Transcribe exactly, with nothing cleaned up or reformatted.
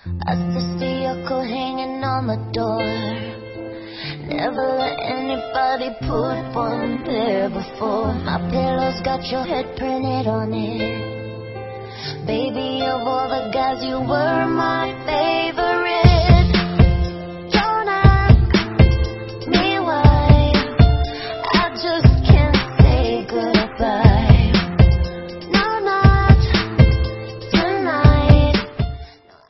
I still see your coat hanging on the door. Never let anybody put one there before. My pillow's got your head printed on it. Baby, of all the guys, you were my